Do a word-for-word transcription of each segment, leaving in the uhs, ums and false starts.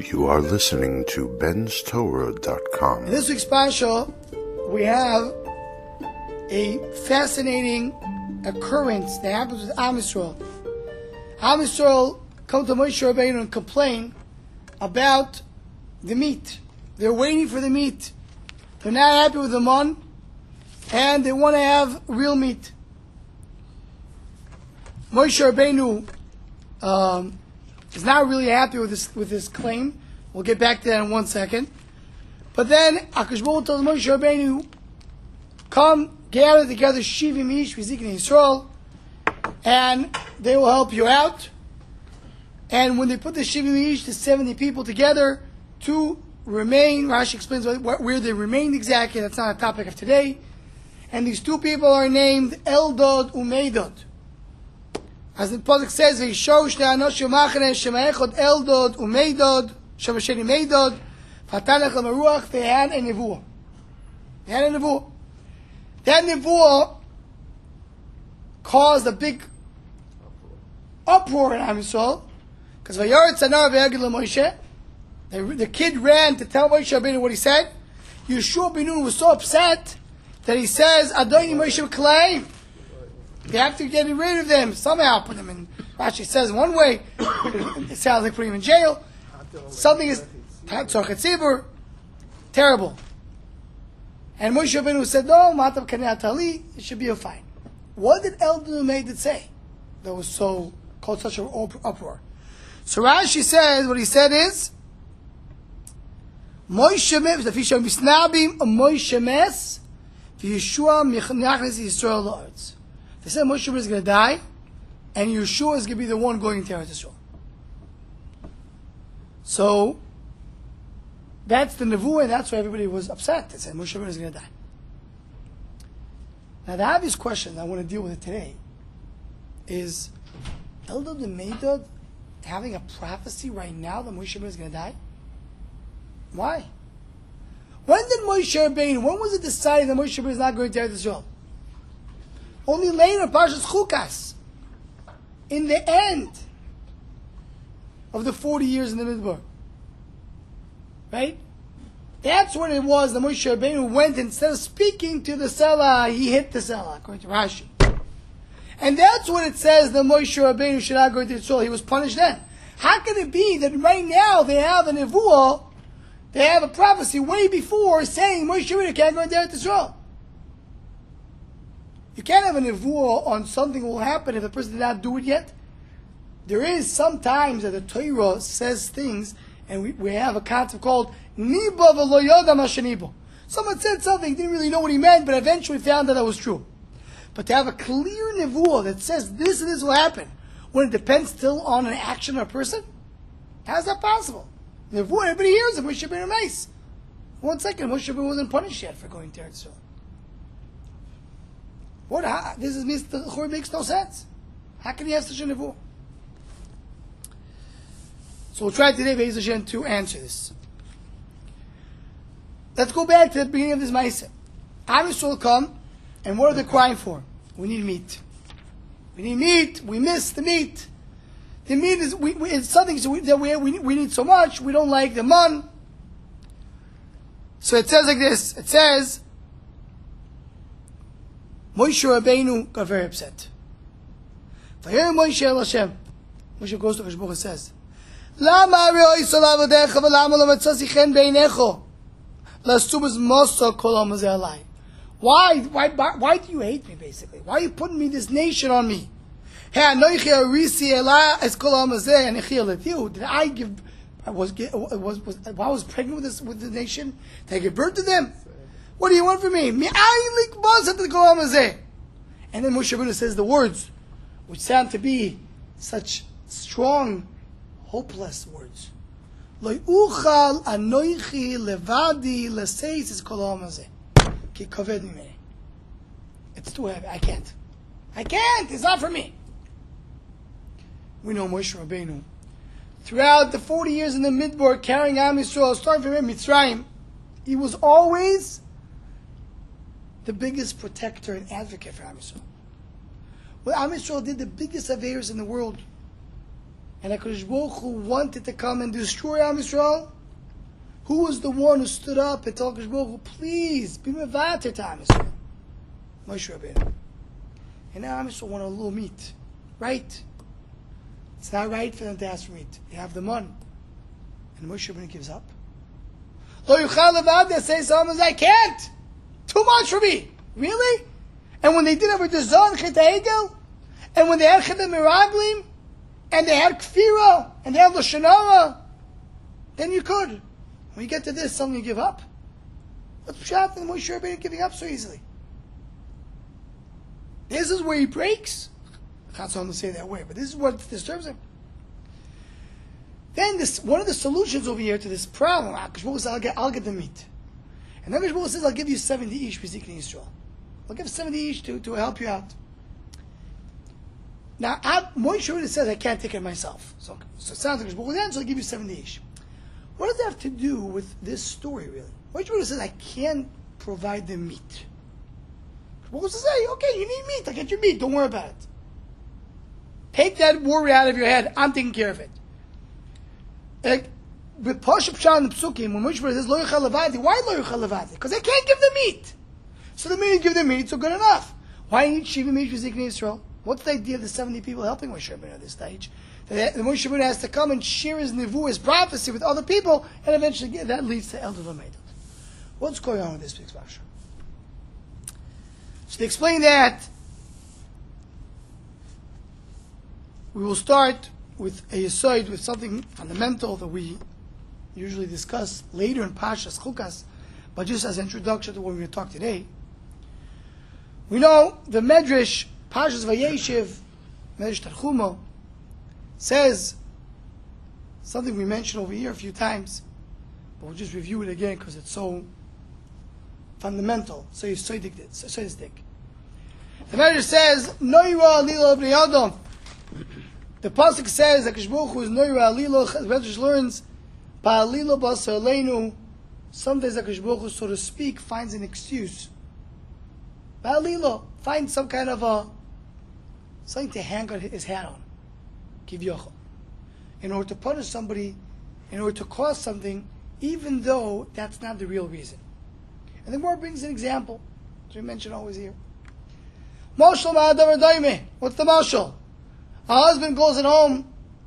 You are listening to Ben's Torah dot com. In this week's Parsha, we have a fascinating occurrence that happens with Am Yisrael. Am Yisrael come to Moshe Rabbeinu and complain about the meat. They're waiting for the meat. They're not happy with the man, and they want to have real meat. Moshe Rabbeinu um, is not really happy with this with this claim. We'll get back to that in one second. But then Akash Baruch tells Moshe Rabbeinu, "Come, gather together Shivim Ish V'Ziknei Yisrael, and they will help you out." And when they put the Shivim Ish, the seventy people together to remain, Rashi explains what, where they remained exactly. That's not a topic of today. And these two people are named Eldad Umeidad. As the Pasuk says, "V'yishosh le'anosh yomachane shema'echod Eldad Umeidad shavasheni Meidad v'atanach l'maruach." They had a nevuah. They had a nevuah. That nevuah caused a big uproar in Am Yisrael, because Vayaretz Anar v'yagid l'Moshe. The kid ran to tell Moshe Rabbeinu what he said. Yeshua ben Nun was so upset that he says, "Adoni Moshe K'laim." You have to get rid of them somehow. Put them in. Rashi says one way. It sounds like putting him in jail. Something is tzorchet tzibur. Terrible. And Moshe Rabbeinu said, "No, Matav Kanei Tali. It should be a fine." What did Eldad Umeidad say that was so caused such an uproar? So Rashi says what he said is, Moshe Mes, the fish of Misnabim, Moshe Mes, Yeshua Michnachnes Yisrael Lords. They said Moshe is going to die, and Yeshua is going to be the one going to Eretz Yisrael. So that's the nevuah, and that's why everybody was upset. They said Moshe is going to die. Now the obvious question I want to deal with it today is Eldad Umeidad having a prophecy right now that Moshe is going to die? Why? When did Moshe Rabbeinu, when was it decided that Moshe Rabbeinu is not going to Eretz Yisrael? Only later, Parshas Chukas, in the end of the forty years in the Midbar. Right? That's when it was that Moshe Rabbeinu went, instead of speaking to the Selah, he hit the Selah, according to Rashi. And that's when it says that Moshe Rabbeinu should not go to Yisrael. He was punished then. How can it be that right now they have a nevuah, they have a prophecy way before saying Moshe Rabbeinu can't go to Eretz Yisrael? You can't have a nevuah on something will happen if the person did not do it yet. There is sometimes that the Torah says things, and we, we have a concept called Niba v'lo yoda ma sheniba. Someone said something, didn't really know what he meant, but eventually found that that was true. But to have a clear nevuah that says this and this will happen, when it depends still on an action of a person, how is that possible? Nevuah, everybody hears it. Moshe Rabbeinu nice. One second, Moshe Rabbeinu wasn't punished yet for going to Eretz Yisrael. What? How, this is this the makes no sense. How can he have such a nevuah? So we'll try today, Be'ez Hashem, to answer this. Let's go back to the beginning of this Ma'aseh. Am Yisrael come, and what are they crying for? We need meat. We need meat. We miss the meat. The meat is we, we, it's something so we, that we, we we need so much. We don't like the man. So it says like this. It says, Moshe Rabbeinu got very upset. Vayir Moshe el Hashem. Moshe goes to Akash Baruch and says, Lama re'oiso la'avodecha v'lama lo matzasi chen beinecho la'asubas moso kol ha'mazeh alai. Why, why, why do you hate me, basically? Why are you putting me this nation on me? Hey, anoichi arisi ela es kol ha'mazeh anechi elatiu. Did I give, I was, was, was, while I was pregnant with this, with the nation, did I give birth to them? What do you want from me? And then Moshe Rabbeinu says the words, which sound to be such strong, hopeless words. Lo uchal anoichi levadi leseis kol ha'mazeh ki kaved mimeni. It's too heavy. I can't. I can't. It's not for me. We know Moshe Rabbeinu, throughout the forty years in the Midbar, carrying Am Yisrael, starting from Mitzrayim, he was always the biggest protector and advocate for Am Yisrael. Well, Am Yisrael did the biggest affairs in the world. and HaKadosh Baruch Hu wanted to come and destroy Am Yisrael, who was the one who stood up and told HaKadosh Baruch Hu, please, be mevater to Am Yisrael? Moshe Rabbeinu. And now Am Yisrael want a little meat. Right? It's not right for them to ask for meat. They have the money. And Moshe Rabbeinu gives up. Lo yuchal levad, they say someone says, I can't. Too much for me. Really? And when they did over the Zon, Chet HaEgel, and when they had Chet HaMiraglim, and they had Kfira, and they had Lashon Hara, then you could. When you get to this, suddenly you give up. What's Pshat in Moshe Rabbeinu giving up so easily? This is where he breaks. I can't tell him to say it that way, but this is what disturbs him. Then this, one of the solutions over here to this problem, Akash says, I'll get, I'll get the meat. And then Akash says, I'll give you seventy ish for Zikri Yisrael. I'll give seventy ish to, to help you out. Now, Moshe Rabbeinu says, I can't take it myself. So, so it sounds like Akash then, so I'll give you seventy ish. What does that have to do with this story, really? Moshe Rabbeinu says, I can't provide the meat. Akash says, hey, okay, you need meat, I'll get your meat, don't worry about it. Take that worry out of your head, I'm taking care of it. Like, with Pashup Pshat and Psukim, when Moshe Rabbeinu says, Lo Yuchal Levadi, why Lo Yuchal Levadi? Because they can't give the meat. So the minute you give the meat, so good enough. Why need Shiva meat for Zikri Yisrael? What's the idea of the seventy people helping Moshe Rabbeinu at this stage? That the Moshe Rabbeinu has to come and share his nevuah, his prophecy with other people, and eventually get, that leads to Elder Lamedot. What's going on with this week's Parsha? So to explain that, we will start with a yesod, with something fundamental that we usually discuss later in Parshas Chukas, but just as an introduction to what we're going to talk today. We know the Medrash, Parshas Vayeshev, Medrash Tarchuma, says something we mentioned over here a few times, but we'll just review it again because it's so fundamental, so yesodic. The Medrash says, Noira Lila Bnei Adam. The pasuk says that Hakadosh Baruch Hu is Noira Alilo. The Medrash learns Ba'alilo Basar Leinu. Sometimes Hakadosh Baruch Hu, so to speak, finds an excuse. Ba'alilo, finds some kind of a something to hang his hat on, Kivyochel, in order to punish somebody, in order to cause something, even though that's not the real reason. And the Gemara brings an example, as we mention always here. Mashal Ma'adavar Daimeh. What's the mashal? A husband goes at home,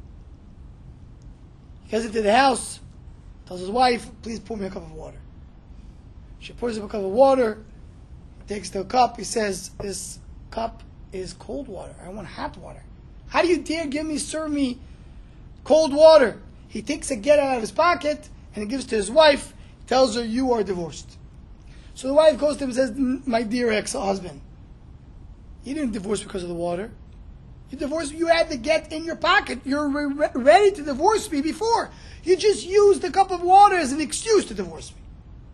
he goes into the house, tells his wife, please pour me a cup of water. She pours him a cup of water, he takes the cup, he says, this cup is cold water, I want hot water. How do you dare give me, serve me cold water? He takes a get out of his pocket, and he gives to his wife, tells her, you are divorced. So the wife goes to him and says, my dear ex-husband, you didn't divorce because of the water. You divorced, you had the get in your pocket. You're re- ready to divorce me before. You just used the cup of water as an excuse to divorce me.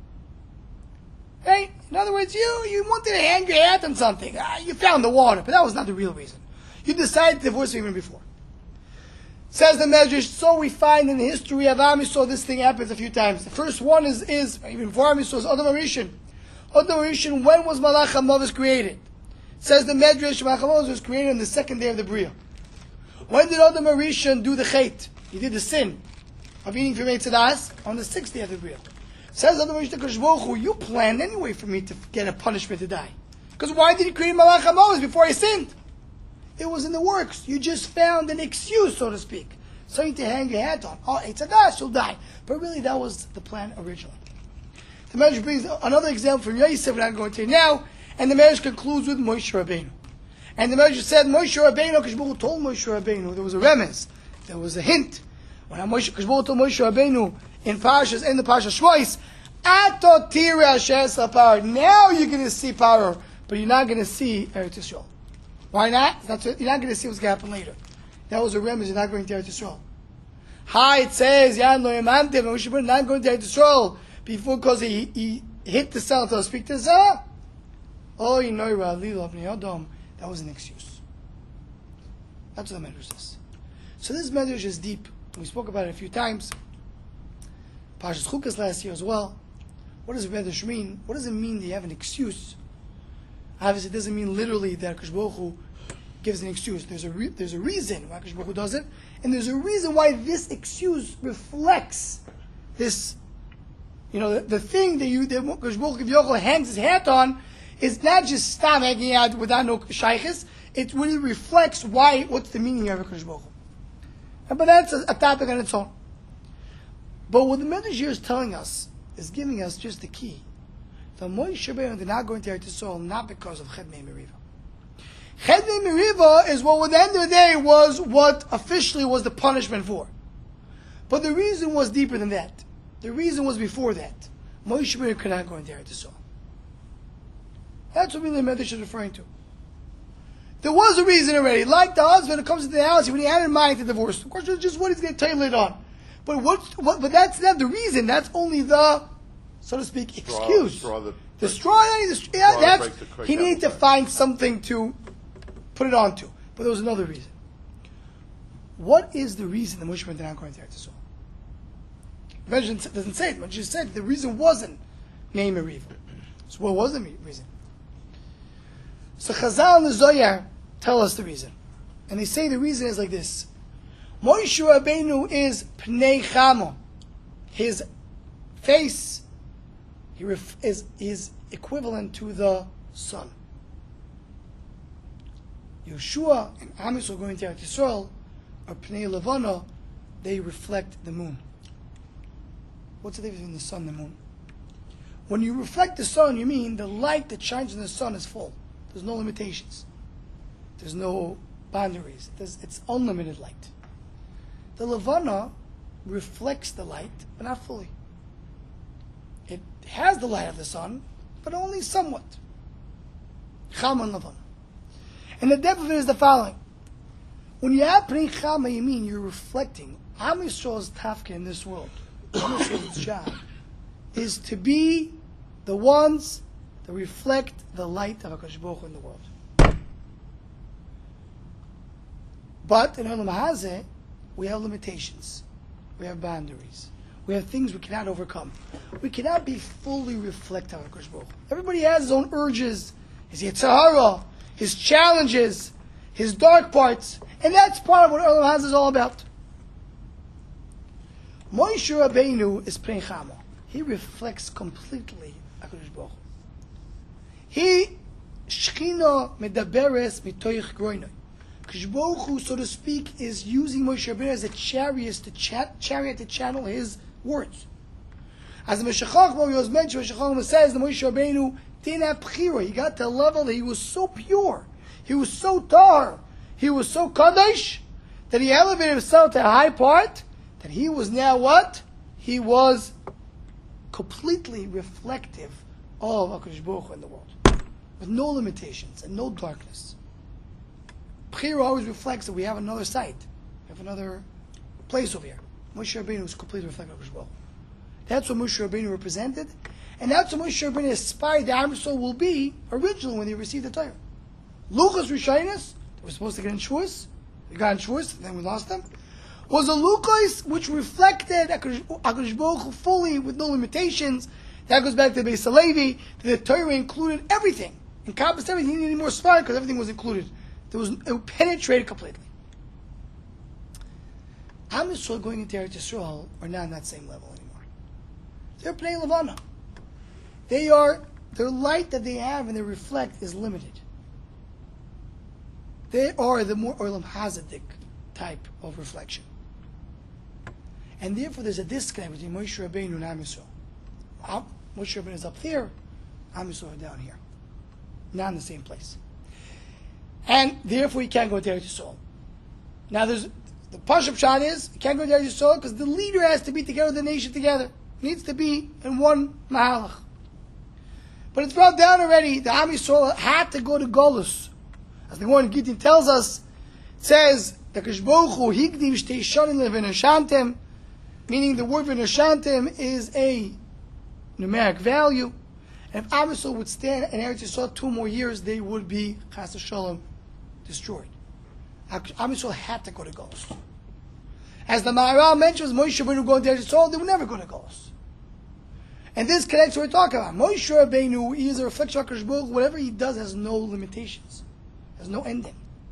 Right? In other words, you, you wanted to hang your hat on something. Ah, you found the water, but that was not the real reason. You decided to divorce me even before. Says the Medrash, so we find in the history of Am Yisrael, this thing happens a few times. The first one is, is even before Am Yisrael, is Adam Arishan. Adam Arishan, when was Malach HaMavis created? Says the Medrash, Malach HaMavis was created on the second day of the Bria. When did Adam Arishan do the Chet? He did the sin of eating from Eitz Hadas on the sixth day of the Bria. Says Adam Arishan to Hakadosh Baruch Hu, you planned anyway for me to get a punishment to die. Because why did he create Malach HaMavis before he sinned? It was in the works. You just found an excuse, so to speak. Something to hang your hat on. Oh, Eitz Hadas, you'll die. But really, that was the plan originally. The Medrash brings another example from Yosef, we're not going to now, and the Medrash concludes with Moshe Rabbeinu. And the Medrash said, Moshe Rabbeinu, Hakadosh Baruch Hu told Moshe Rabbeinu, there was a remez, there was a hint. When Moshe Hakadosh Baruch Hu told Moshe Rabbeinu in Parshas, in the Parshas Shmois, Ato tira asher power. Now you're going to see power, but you're not going to see Eretz Yisrael. Why not? That's what, you're not going to see what's going to happen later. That was a remez, you're not going to Eretz Yisrael. Hi, it says, Yan lo yamantiv, Moshe Rabbeinu not going to Eretz Yisrael before, because he, he hit the cell to speak to Zah. Oh, you know, that was an excuse. That's what the Medrash says. So this Medrash is deep. We spoke about it a few times. Parshas Chukas last year as well. What does Medrash mean? What does it mean that you have an excuse? Obviously, it doesn't mean literally that Hakadosh Baruch Hu gives an excuse. There's a re- there's a reason why Akash Baruch Hu does it, and there's a reason why this excuse reflects this. You know, the, the thing that you that Akash Baruch Hu Yochel hangs his hat on is not just stam hanging out without no shaykhis. It really reflects why. What's the meaning of Akash Baruch Hu? But that's a, a topic on its own. But what the Medrash here is telling us is giving us just the key. The Moshe Rabbeinu did not go into Eretz Yisrael not because of Ched Mei Meriva. Ched Mei Meriva is what, at the end of the day, was what officially was the punishment for. But the reason was deeper than that. The reason was before that. Moshe Rabbeinu could not go into Eretz Yisrael. That's what really the Medrash is referring to. There was a reason already. Like the husband who comes into the house, when he had in mind to divorce, of course, it's just what he's going to tell you later on. But what, what? But that's not the reason. That's only the, so to speak, excuse. Straw, straw that the breaks, straw. The, straw yeah, straw that's that breaks the he needed to back. find something to put it onto. But there was another reason. What is the reason that Moshe Rabbeinu did not go into Eretz Yisrael? The Medrash doesn't say it. But just said the reason wasn't Mei Meriva. So what was the reason? So Chazal and the Zohar tell us the reason, and they say the reason is like this. Moshe Rabbeinu is Pnei Chamo. His face he ref, is, is equivalent to the sun. Yeshua and Am Yisrael going to Eretz Yisrael are Pnei Levana. They reflect the moon. What's the difference between the sun and the moon? When you reflect the sun, you mean the light that shines in the sun is full. There's no limitations. There's no boundaries. There's, it's unlimited light. The Levana reflects the light, but not fully. It has the light of the sun, but only somewhat. Chama and Levana. And the depth of it is the following. When you have Pnei Chama, you mean you're reflecting. Am Yisrael's tafka in this world, Am Yisrael's job, is to be the ones that reflect the light of HaKadosh Baruch Hu in the world. But in Olam Hazeh, we have limitations. We have boundaries. We have things we cannot overcome. We cannot be fully reflective of HaKadosh Baruch Hu. Everybody has his own urges, his Yetzer Hara, his challenges, his dark parts, and that's part of what Olam Hazeh is all about. Moshe Rabbeinu is Pnei Chama. He reflects completely HaKadosh Baruch Hu. He Shechina medaberes mitoich groinoi. HaKadosh Baruch Hu, so to speak, is using Moshe Rabbeinu as a chariot to chat, chariot to channel his words. As the Meshachach was mentioned, Meshachach says the Moshe Rabbeinu didn't have bchira. He got to a level that he was so pure, he was so tar, he was so kadosh that he elevated himself to a high part that he was now what? He was completely reflective of HaKadosh Baruch Hu in the world, with no limitations and no darkness. Bchira always reflects that we have another side, we have another place over here. Moshe Rabbeinu was completely reflective of HaKadosh Baruch Hu. That's what Moshe Rabbeinu represented, and that's what Moshe Rabbeinu aspired that Am Yisrael will be originally when they received the Torah. Luchas Rishaynis, they were supposed to get in Shavuos, they got in Shavuos, then we lost them, was a Luchas which reflected HaKadosh Baruch Hu fully with no limitations. That goes back to the Beis Halevi, that the Torah included everything, encompassed everything. He didn't need more svara because everything was included. There was, it penetrated completely. Am Yisrael going into Eretz Yisrael are not on that same level anymore. They're Pnei Levana. They are, their light that they have and they reflect is limited. They are the more Olam Hazedic type of reflection. And therefore there's a disconnect between Moshe Rabbeinu and Am Yisrael. Moshe Rabbeinu is up there, Am Yisrael are down here. Not in the same place. And therefore he can't go to Eretz Yisrael. Now there's, the Pashup Shot is, he can't go to Eretz Yisrael because the leader has to be together with the nation together. It needs to be in one Mahalach. But it's brought down already, the Am Yisrael had to go to Golus. As the Gemara in Gittin tells us, it says, the Kadosh Baruch Hu higdim shtei shanim levinashantem, meaning the word vinashantem is a numeric value. And if Am Yisrael would stand in Eretz Yisrael two more years, they would be chas v'shalom destroyed. Am Yisrael had to go to Golus. As the Maharal mentions, Moshe Rabbeinu going to Eretz Yisrael, they would never go to Golus. And this connects to what we're talking about. Moshe Rabbeinu, he is a reflection of HaKadosh Baruch Hu. Whatever he does has no limitations, has no ending.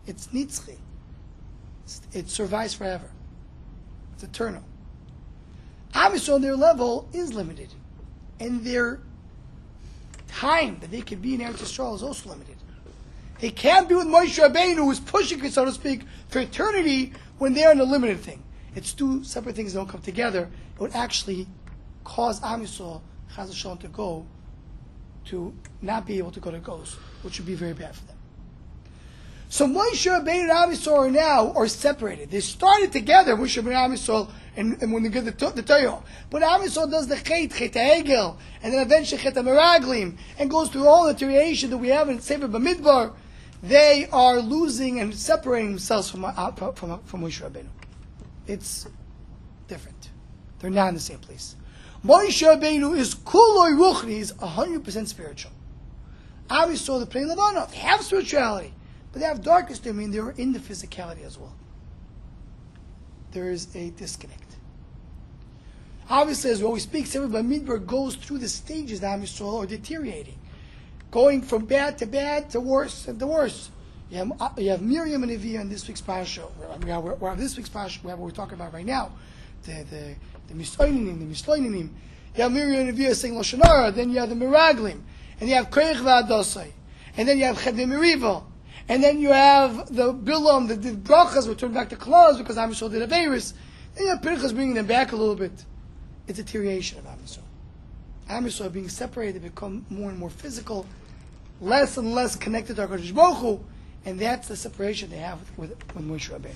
It's nitzchi. It's, it survives forever. It's eternal. Am Yisrael on their level is limited. And their time that they can be in Eretz Yisrael is also limited. They can't be with Moshe Rabbeinu, who is pushing it, so to speak, for eternity when they're in a limited thing. It's two separate things that don't come together. It would actually cause Am Yisrael, Chaz V'Shalom, to go, to not be able to go to Gos, which would be very bad for them. So Moshe Rabbeinu and Am Yisrael are now are separated. They started together, Moshe Rabbeinu and Am Yisrael, and, and when they get the, the Torah. But Am Yisrael does the Chet, Chet HaEgel, and then eventually Chet HaMeraglim, and goes through all the deterioration that we have in Sefer Bamidbar. They are losing and separating themselves from, uh, from, from Moshe Rabbeinu. It's different. They're not in the same place. Moshe Rabbeinu is kuloi ruchni, is one hundred percent spiritual. Am Yisrael, the Pnei Levana, they have spirituality, but they have darkness to them, and they're in the physicality as well. There is a disconnect. Obviously, as we always speak, Sefer Bamidbar goes through the stages that Am Yisrael are deteriorating, going from bad to bad to worse and to worse. You have, you have Miriam and Neviah in this week's parasha. We have, we have this week's parasha, we have what we're talking about right now, the the the Misloininim, the Misloininim. You have Miriam and Neviah saying Lashon Hara, then you have the Meraglim, and you have Koich V'Adosai, and then you have Chet Meriva, and then you have the Bilam, the, the Brachas, were turned back to Klaz because Am Yisrael did Averis. Then you have Pinchas bringing them back a little bit. It's a deterioration of Am Yisrael. Am Yisrael being separated, they become more and more physical, less and less connected to HaKadosh Baruch Hu, and that's the separation they have with, with, with Moshe Rabbeinu.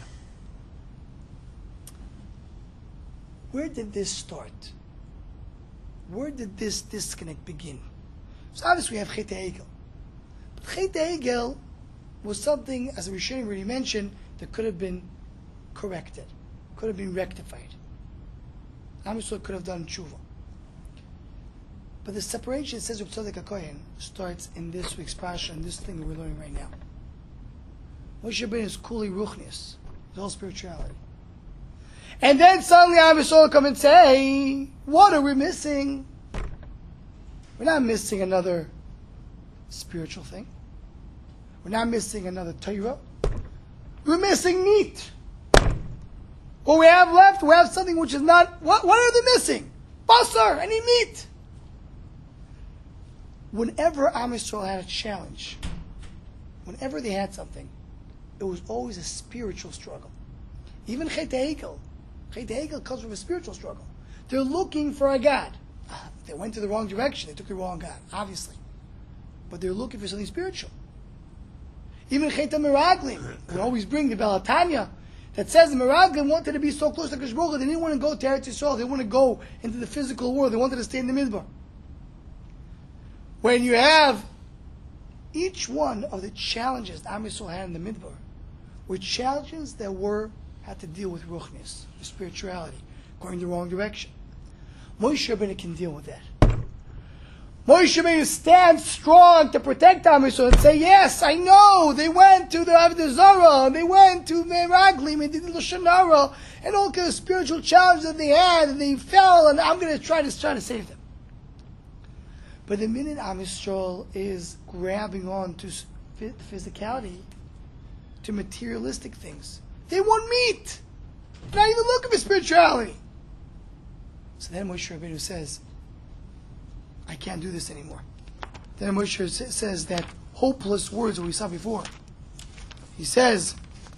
Where did this start? Where did this disconnect begin? So obviously we have Chet HaEgel. But Chet HaEgel was something, as the Rishonim already mentioned, that could have been corrected, could have been rectified. Am Yisrael could have done tshuva. But the separation, it says Reb Tzadok HaKohen, starts in this week's parasha, and this thing that we're learning right now. Moshe Rabbeinu is kuli ruchnius, it's all spirituality. And then suddenly Am Yisrael come and say, what are we missing? We're not missing another spiritual thing. We're not missing another Torah. We're missing meat. What we have left, we have something which is not, what, what are they missing? Basar, any meat. Whenever Am Yisrael had a challenge, whenever they had something, it was always a spiritual struggle. Even Chet HaEgel. Chet HaEgel comes from a spiritual struggle. They're looking for a God. Uh, they went to the wrong direction. They took the wrong God, obviously. But they're looking for something spiritual. Even Chet HaMeraglim. We always bring the Belatanya that says the Meraglim wanted to be so close to Kadosh Baruch Hu, they didn't want to go to Eretz Yisrael. They didn't want to go into the physical world. They wanted to stay in the Midbar. When you have each one of the challenges that Am Yisrael had in the Midbar were challenges that were had to deal with ruchnis, the spirituality, going the wrong direction. Moshe Rabbeinu can deal with that. Moshe Rabbeinu stands strong to protect Am Yisrael and say, yes, I know, they went to the Avodah Zarah, they went to Meraglim, and did the Lashon Hara, and all kinds of spiritual challenges that they had, and they fell, and I'm going to try to try to save them. But the minute Am Yisrael is grabbing on to physicality, to materialistic things, they want meat. They're not even looking for spirituality. So then Moshe Rabbeinu says, I can't do this anymore. Then Moshe says that hopeless words that we saw before. He says,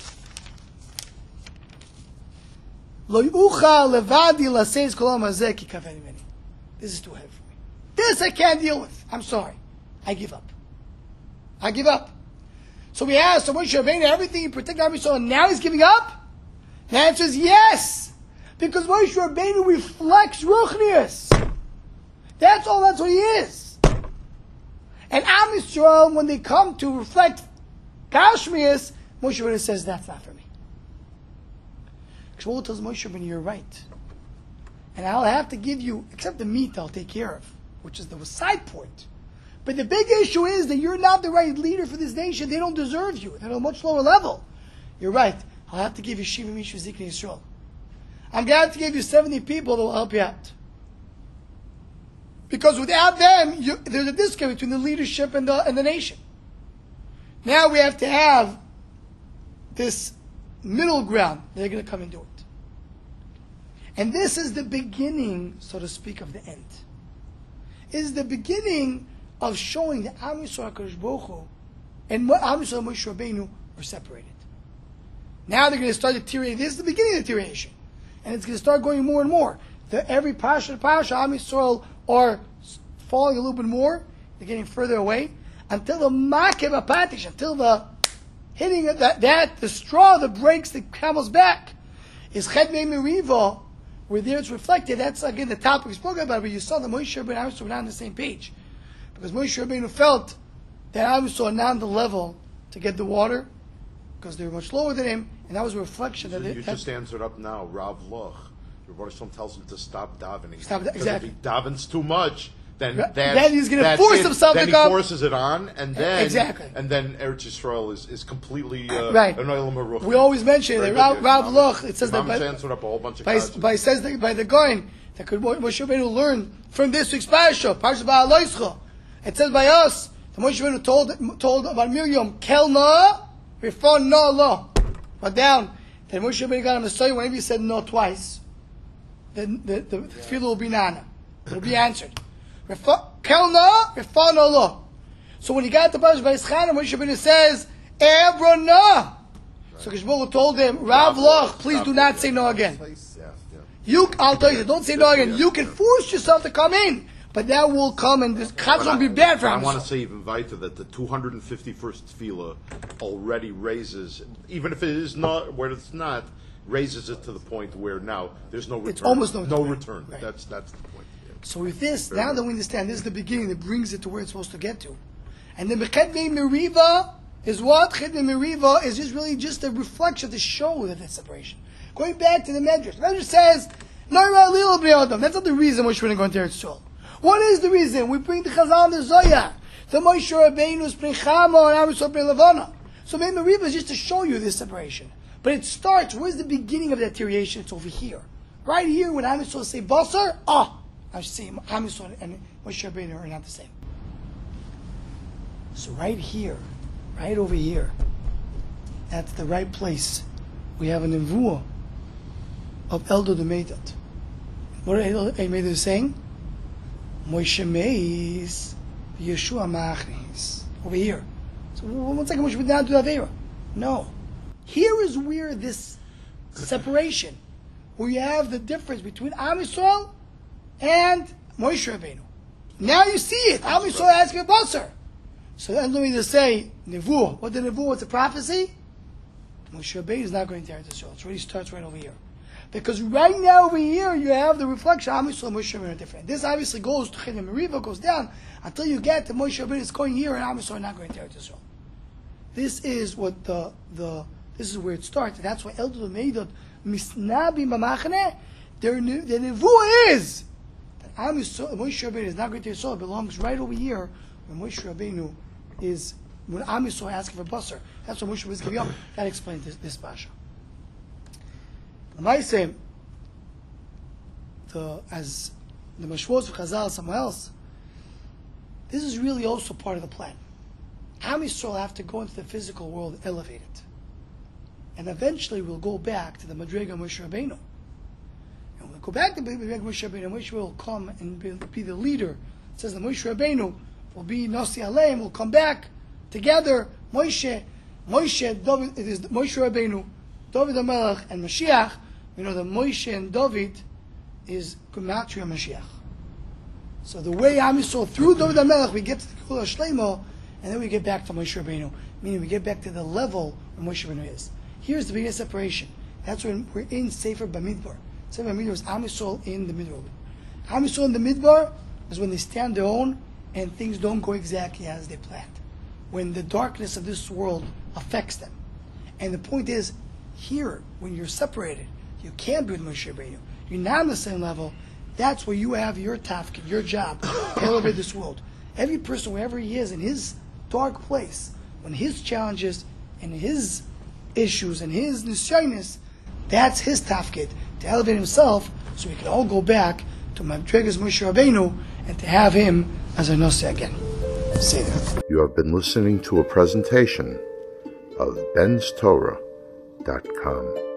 Lo yucha levadi laseis kol hamazeh ki kaveni meni. This is too heavy for me. This I can't deal with. I'm sorry. I give up. I give up. So we asked, so Moshe Rabbeinu, everything he protected Am Yisrael, and now he's giving up? The answer is yes. Because Moshe Rabbeinu reflects Ruchnius. That's all, that's what he is. And Am Yisrael, when they come to reflect Gashmius, Moshe Rabbeinu says, that's not for me. Shmuel tells Moshe Rabbeinu, you're right. And I'll have to give you, except the meat I'll take care of, which is the side point. But the big issue is that you're not the right leader for this nation. They don't deserve you. They're at a much lower level. You're right. I'll have to give you Shiva Mishu Zikri Yisrael. I'm going to have to give you seventy people that will help you out. Because without them, you, there's a disconnect between the leadership and the, and the nation. Now we have to have this middle ground, they're going to come and do it. And this is the beginning, so to speak, of the end. It is the beginning of showing that Am Yisrael HaKadosh Baruch Hu and Am Yisrael and Moshe Rabbeinu are separated. Now they're going to start deteriorating. This is the beginning of deterioration. And it's going to start going more and more. The, every Pasha to Pasha, Am Yisrael are falling a little bit more. They're getting further away. Until the Makeh B'Patish, until the hitting of that, that, the straw that breaks the camel's back, is Chet Meriva, where there it's reflected. That's again the topic we spoke about, but you saw that Moshe Rabbeinu and Am Yisrael were not on the same page. Because Moshe Rabbeinu felt that Am Yisrael are not on the level to get the water, because they were much lower than him, and that was a reflection So that you it, just answered up now, Rav Loch. Your Baruch Shalom tells him to stop davening. Stop da- Because exactly. If he davens too much, then Right. that's, Then he's gonna that's force it. himself then to he come. forces it on, and then Exactly. and then Eretz Yisrael is, is completely uh, Right. an olam haruch. we always mention Very that good, Rav, yeah. Rav Loch, it says that Imam's by, answered up a whole bunch of by, questions. by says that by the Goin that could Moshe Rabbeinu learn from this week's parasha, Parashat Ba'aloischa. It says by us that Moshe Rabbeinu told told about Miriam, Kelna, before no lo, but down. Then Moshe Rabbeinu got on the Messiah whenever he said no twice, then the the yeah. tefillah will be nana, it will be answered. Kelna, before no lo. So when he got to Parashat Vayischana, Moshe Rabbeinu says, Ebrona. So Kishbogu told him, Rav Loch, please do not say no again. You, I'll tell you, don't say no again. You can force yourself to come in, but that will come and this Chaz will be bad for him. I want to say even weiter that the two hundred fifty-first tefillah already raises, even if it is not where it's not, raises it to the point where now there's no return. It's almost no, no return. return. Right. That's that's the point. Yeah. So with this, now that we understand, this is the beginning that brings it to where it's supposed to get to. And then Chetmei Meriva is what? Chetmei Meriva is just really just a reflection to show that it's separation. Going back to the Medrash. The Medrash says, that's not the reason Moshe Rabbeinu going to Eretz Yisrael. What is the reason? We bring the Chazal and the Zohar. The Moshe Rabbeinu is bring Chama and Am Yisrael bring Levana. So Chetmei Meriva is just to show you this separation. But it starts, where's the beginning of that deterioration? It's over here. Right here, when Am Yisrael say Basar, ah, I see Am Yisrael and Moshe Rabbeinu are not the same. So right here, right over here, that's the right place. We have a nevuah of Eldad Umeidad. What are Eldad Umeidad saying? Moshe Meis, Yeshua Machnis. Over here. So one second, Moshe would not do Aveira. No. Here is where this separation, where you have the difference between Am Yisrael and Moshe Rabbeinu. Now you see it. Am Yisrael asking a Basar. So then let me just say, Nevuah. What the Nevuah? What's a prophecy? Moshe Rabbeinu is not going to Eretz Yisrael. It already starts right over here. Because right now over here, you have the reflection, Am Yisrael and Moshe Rabbeinu are different. This obviously goes to Chetmei Meriva, goes down, until you get to Moshe Rabbeinu is going here, and Am Yisrael are not going to Eretz Yisrael. This is what the, the, this is where it starts. And that's why Eldad Umeidad, Misnabi Mamachane, their the Nevuah is that Am Yisrael, Moshe Rabbeinu is not going to Eretz Yisrael. It belongs right over here, where Moshe Rabbeinu is, when Am Yisrael asking for Basar. That's what Moshe was giving up. That explains this, this Pasha. I say, the, as the Mashvos of Chazal, somewhere else, this is really also part of the plan. Am Yisrael have to go into the physical world elevated. And eventually we'll go back to the Madrega Moshe Rabbeinu. And we'll go back to the Madrega Moshe Rabbeinu, and Moshe will come and be, be the leader. It says that Moshe Rabbeinu will be Nasi Aleim, will come back together. Moshe, Moshe, David, it is Moshe Rabbeinu, David HaMelech, and Mashiach. We know that Moshe and David is Gematria Mashiach. So the way Am Yisrael, through David HaMelech, we get to the Kula Shleimo, and then we get back to Moshe Rabbeinu, meaning we get back to the level where Moshe Rabbeinu is. Here's the biggest separation. That's when we're in Sefer Bamidbar. Sefer Bamidbar is Am Yisrael in the Midbar. Am Yisrael in the Midbar is when they stand their own and things don't go exactly as they planned. When the darkness of this world affects them. And the point is, here, when you're separated, you can't be with Moshe Rabbeinu. You're not on the same level. That's where you have your tafkid, your job, to elevate this world. Every person, wherever he is, in his dark place, when his challenges and his issues and his nisyonis, that's his tafkid, to elevate himself, so we can all go back to Madregas Moshe Rabbeinu and to have him as our Nasi again. Say that. You have been listening to a presentation of Ben's Torah dot com.